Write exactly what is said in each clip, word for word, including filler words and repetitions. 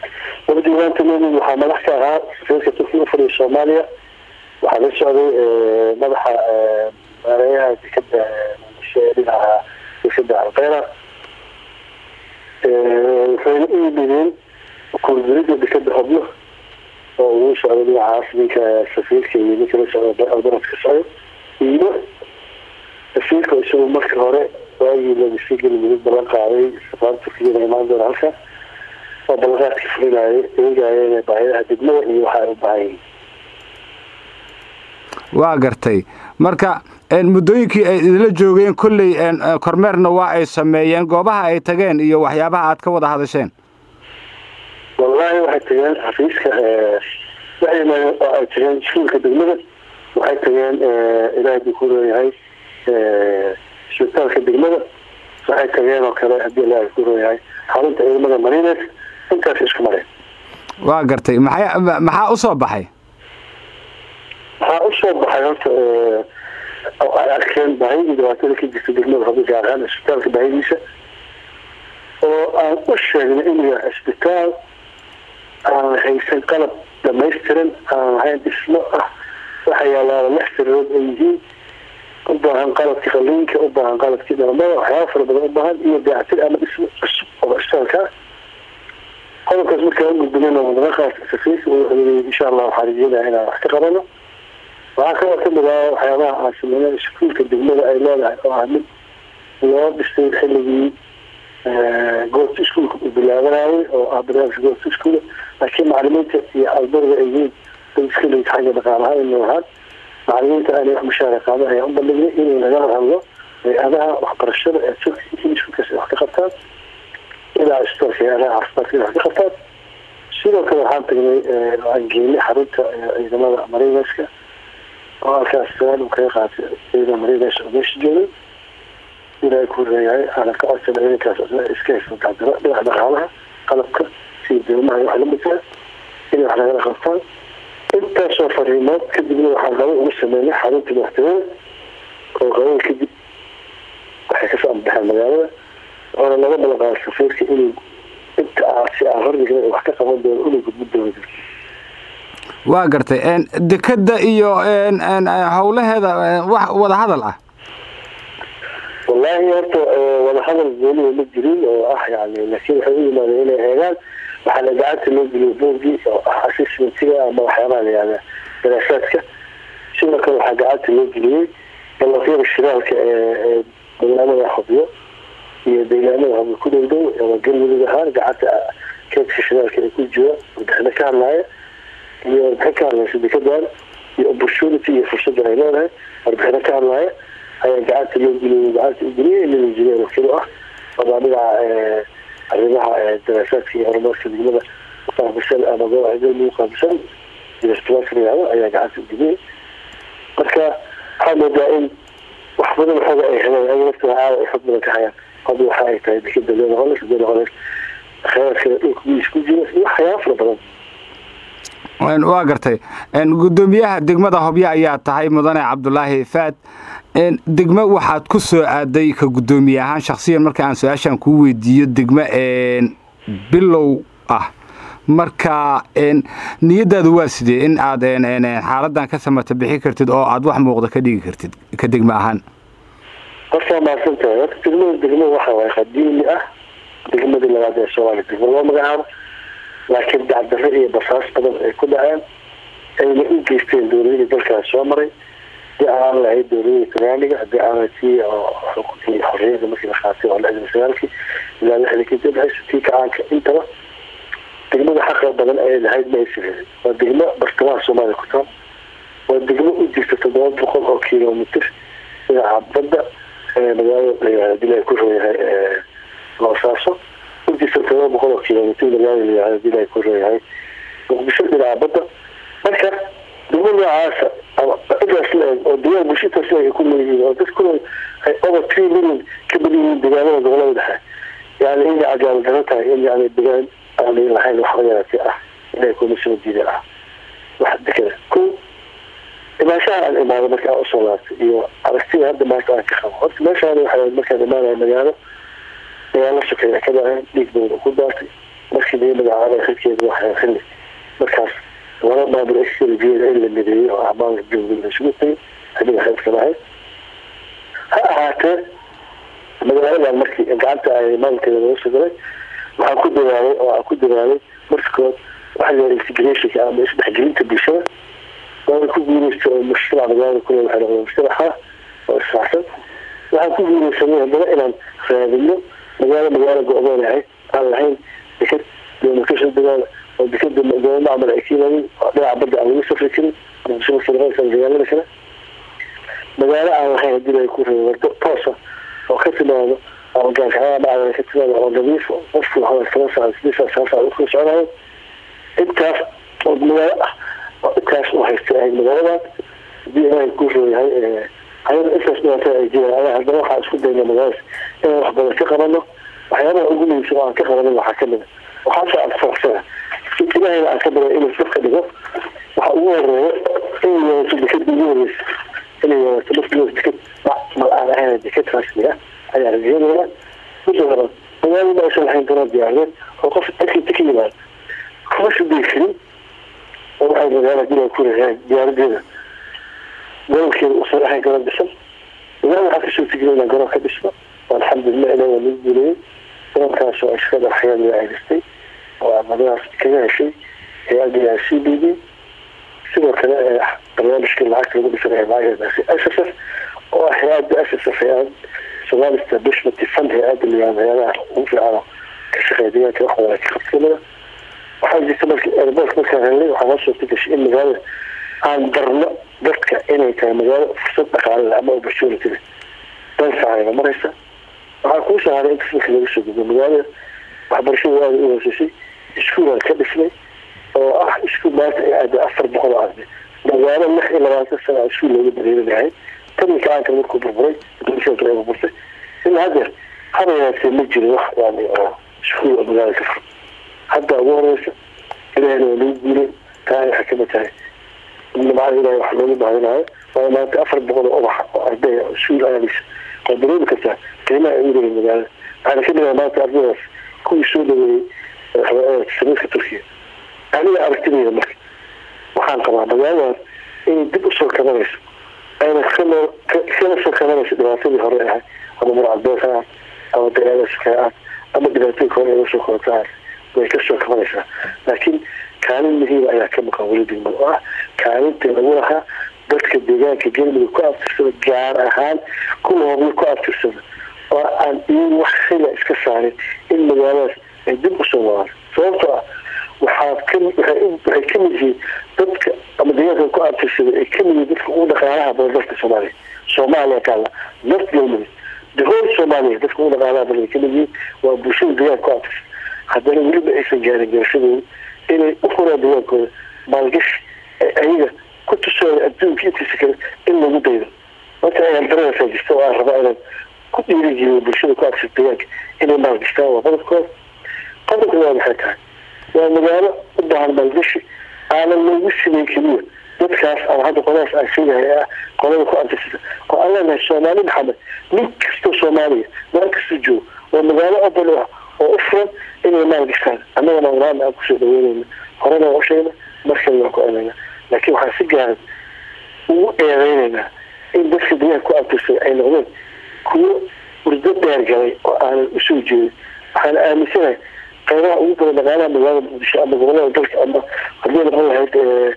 ودي وانت من محمد حكاها في كتفي في الصومالية وحنا سعودي مدح ماريا كده الشيء على يشد على القيرة فين إيبين كل بريد بكده قبله وش على عاصمي كسفير كي يمكن سعودي أو درجة سعودي إيوه السفير كيسوي مكر هراء وأي اللي بيسجل من البلقاء عليه سفارة تركيا ما عنده عارفة وبلغات كفرين عليه يجي بعيدها تدمر يوحى بعيد waa gartay marka muddooyinkii ay la joogeen kulli kormeerna waa ay sameeyeen goobaha ay tageen iyo waxyaabaha aad ka wada hadasheen wallahi waxay tageen xafiiska waxayna ay tageen shulka degmada waxay tageen ilaahay ku leeyahay shulka degmada waxay tageen oo kale hadii ilaahay ku leeyahay xarunta ciidamada marineed intaas isku maray waa gartay maxay maxaa u soo baxay waxaa u soo baxay horta oo ay arkeen baahida dhibaatada ka jirta degmada hadda gaar ahaan isbitaalka baahidiisa oo aan u sheegnay inuu yahay isbitaal aan haysan qalab dhamaystiran aan lahayn dhismo ah waxa yaalaa lix sariirood ay yihiin u baahan qalabka qalliinka u baahan qalabkii dhalmada waxyaaba fara badan u baahan iyo dayactir ama dhismo cusub oo isbitaalka qodobkaas markaa u gudbinayna wadaqaas safiis insha allah waxaa rajeynayaa inaan wax ka qabano waxaa kaloo ka mid ah waxyaabaha aan sameynay iskuulka degmada ay leedahay oo ah mid loo dhistay xilligii goobta iskuulka u bilaabanayay oo ah barnaamijka goobta iskuula laakiin macalimiinta iyo ardayda ay yihiin dad iska leyd xagga dhaqaalaha inuu ahaan macalimiinta aanay wax mushaara qaadan ayaa u bandhignay inay nagala hadlo hay-adaha waxbarashada ee in iskuulkaas wax ka qabtaan ilaa isbitaalka hay-adaha caafimaadka in wax ka qabtaan sidoo kale waxaan tagnay aan geynay xarunta ciidamada marineska oo halkaas sagaal uu kaga qaatay ciidamada marineska oo meesha joogay ilaahay ku leeyahay aan ka codsan ciidankaas iska haysto gacdaro dhinaca dhaqaalaha qalabka sida doomaha iyo wax la midka inay wax nagala qabtaan intaasoo fariimood kadibna waxaan qabo ugu sameynay xarunta madaxtooyada oo qabada kadib waxay ka soo ambaxeen magaalada oona laga balaqaado safiirka inuu inta si aan hordigna wax ka qaban doono inuu gudbo dowladda waa gartay dekada iyo howlaheeda wax wada hadal ah والله horta wada hadal gooni ma jirin oo ah yani laakiin waxa uu yimaado inay heegaan waxa la gacanta loo geliyo boordi oo ah assessmentiga ama waxyaabaha la yiraahdo daraasaadka sidoo kale waxa gacanta loo geliyay ballanqaadka shiraalka ee barnaamijka xubyo iyo deegaanada hab ku dhow oo galmudug ahaan gacanta keedka shiraalka ee ku jira waxna ka hadlaya iyo ka hadlaya sidoo iyo opportunity iyo fursad ay leedahay waxna ka hadlaya ay gacanta loo geliyay gacanta u geliyay in la jireeyo kale ah badaniga ee arrimaha daraasaadka iyo horumarka degmada qaabishan ama goobaha loo qaabishan iyo isbitaalka ayaa gacanta u geliyay marka xamada in wax badan waxa ay helaan ay waqtiga ay xubnaha ka hayaan qad waxa ay tahay dekada loo noqon sidoo kale khayraadka dhulka isku jira waxyaabo badan waan waa gartay in gudoomiyaha degmada Hobyo ayaa tahay mudane Cabdullaahi Faad in degmo waxaad ku soo aaday ka gudoomiyahan shakhsiyan marka aan su'aashan ku weydiiyo degmo een bilow ah marka in niyadaadu waa sidee in aad een xaaladan ka samata bixi kartid oo aad wax muuqda ka dhigi kartid ka degmo ahaan qofka ma santaa degmo degmo waxa way qadiimi ah degmada labaad ee Soomaaliya degmo magacaab laakiin dacdaro iyo basaas badan ay ku dhaceen ayna u geysteen dowladda dalka soo maray aan lahayd dowladda Soomaaliga hadii aan tii oo xuquuqdii xorriyadda markii la qaatay oo la isticmaalkii ilaa la xilkii dadkii ka aanka inta degmada xaq badan ay lahayd ma aysan waa degmo bartamaha Soomaaliya ku taal waa degmo u jirta toddoba boqol oo kiiloomitir ilaa badda ee magaalada dilay ku rooyahay ee Boosaaso u jirta toddoba boqol oo kiiloomitir magaalada dilay ku rooyahay muqdisho ilaa badda marka degmada caasa oo diyaar bulshada ay ku leeyihiin oo dadku ay over three million ka badan deegaanada gobolada dhexe yani in ajaal darata in yani deegaan aan lahayn wax wanaagsan ah inay ku soo diiday ah wax dekada ku imaashaha aan imaado markaa u soo laabtay iyo aragtida hadda maanta aan ka qabo horta meeshaan waxay markaa imaanaya magaalo magaalo shaqeeya ka dhacay dhiig badan ku daatay markii laga magacaabay xilkeeda waxay xilli markaas wala maamul istiraatiiji ah in la mideeyo oo amaanka dowladda isugu tagay xilliga xilka lahayd ha ahaatee magaalada markii gacanta ay maamulkeeda loo soo galay waxaan ku dadaalay oo aan ku dadaalay markood waxa la integration ama isdhexgelinta bulshada oo ku guuleystay oo mashruuca magaalada ku leeyahay mashruuca oo saxsan waxaan ku guuleystay hadana inaan raadino magaalo magaalo go'doon ah aan lahayn deked demarcation dagaal oo dekeda magaalada amal ay keenayeen dhinaca badda aan ugu safri karin bulshada sarreeyay magaalada kale magaalo aan lahayn hadii ay ku reebo toosa oo ka timaado oo gaarka ah ka timaado oo nadiif qofku waxa kala saaray sidii saasa u soconayo intaas oo magaalo ah oo intaas oo haystay magaalada hadii ay ku reeyahay ayada intaas dhawaataa ay jiraan hadda waxaa isku dayna magaalada in wax badan ka qabano waxyaabaha ugu muhiimsan oo aan ka qabanin waxaa ka mid ah waxaa aan faraxsana ilaahay aan ka baray inuu safka dhigo waxa ugu horeeya in yeesho deked ugu horeysa in yeesho laftigeeda deked ma aan ahayn deked rasmi ah ayaa rajeenaya midda hore magaalada aysan lahayn daro diyaareed oo qof dadkii ka yimaad kuma sidii karin oo waxay magaalada jira ku reeyaan diyaaradeeda gobolkeeda usoo ahayn garoon dhisan magaalada waxaa kasoo tigirayna garoon ka dhismo alxamdulilah ilaa waa lagu guuleeyey garoonkaas oo shaqada axyaada ay dhistay oo amadaas kaga heshay hay-adda c b d sidoo kale barnaamijkii lacagta lagu dhisanaya lacagtaasi s s f oo ah hay-adda s s f hay-ad Somali Establishment Fund hay-adda hayadaha ugu fiican ka shaqeeya deegaanka wax wada ka qabtamada waxaa jirta markii airport markaan helnay waxaa noo suurta gashay in magaalada aan darno dadka inay tahay magaalo fursad dhaqaale ama opportunity dan saacada maraysa waxaa kuu saaray inta dadka laga soo gudbo magaalada waxbarashada aada u hoosisay iskuul ka dhisnay oo ah iskuul maanta ay aada afar boqol oo arday magaalo lix iyo labaatan sano iskuul looga dareerinahay taminka aanka markuu burburay bulshada kale burburtay ilaa hadda haba yaraatee ma jiro wax yani oo iskuul oo magaalada ka fur hadda ugu horeysa ilaahayna waa lagu guulay taa waxay kamid tahay nimcada ilaahay wax loogu baahinayo waa maanta afar boqol oo ubax oo arday oo iskuul aadaysa waa dareemi kartaa qiimaha ay u leeyihin magaalada waxaana ka dhigaa maanta ardaydaas kuwii soo dhaweeyey samiirka turkiya aniga aragtidayda marka waxaan qabaa magaaladan inay dib usoo kabanayso ayna kana soo kabanayso dhibaatadii hore ahay ama murcadbeed ha ama dagaalashka ah ama dhibaatooyinka hore uga soo korota way ka soo kabanaysaa laakiin kaalin muhiima ayaa ka maqan weli degmada oo ah kaalinta lagu lahaa dadka deegaanka galmudug ku abtirsada gaar ahaan kuwa hobyo ku abtirsada oo aan iyagu wax xila iska saarin in magaaladaas ay dib usoo noqdaan sababtoo ah waxaa ka waxay ka mid yihiin dadka ama deegaanka ku abtirsada ay ka mid yihiin dadka ugu dhaqaalaha badan dalka soomaaliya soomaaliya kaala north galmudug the whole soomaaliya dadka ugu dhaqaalaha badan ay ka mid yihiin waa bulshada deegaanka ku abtirsada haddana weliba aysan gaarin garashadooda inay u furaan deegaankooda maalgashi ayaga ku tusooda adduunka intiisa kale in lagu daydo marka ayaan daradaasa jirta oo aan rabaa inaan ku dhiirigeliyo bulshada ku abtirsada deegaanka inay maalgashtaan waa qodobkooda qodobka waa maxay tahay waa magaalo u baahan maalgashi aanan loogu simeyn keliya dadkaas ama hadda qoladaas aan sheegahay ah qolada ku abtirsada oo aan leenahay soomaali maxamed nin kastoo soomaaliya meel kastoo joogo waa magaalo obol ah oo u furan inay maalgashtaan annagana walaana aan kusoo dhaweynayna horena waa u sheegna markale waan ku eedaynaa laakiin waxaan si gaaran ugu eedeynaynaa in dadka deegaanka ku abtirsada ay noqdeen kuwo urdo dheer galay oo aanan usoo jeedin waxaan aaminsanahay qaybaha ugu badan dhaqaalaha magaalada muqdisho ama gobolada dalka ama haddii noqon lahayd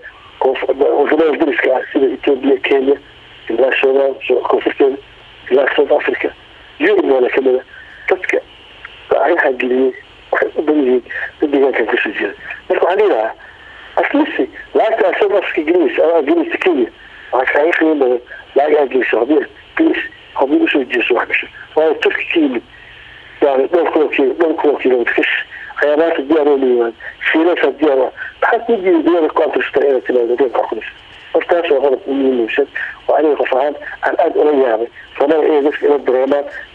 wadamada dariska ah sida ethiopia kenya ilaa somaal koonfurteeda ilaa south africa yurub waana kamid a dadka ayaha geliyey waxay u badan yihiin dad deegaankan kasoo jeeda marka waxaan dhihi lahaa aslisi lacagta aad south africa gelinaysa ama aad gelinaysa kenya waxaa kaaga qiimo badan lacag aad geliso haddii gelis haddii usoo jeeso wax gasho waayo turki ka yimid يعني دول كلو كيلو دول كلو كيلو تكش حيوانات الديار اللي يوان فيلات الديار بحث نجي ديار الكوانتر اشترينا تلاقي ديار كاكوليس ارتاش وغلط مني وشد وعليه غفران عن اد أوليابي فما ايه نفس الى الدرامات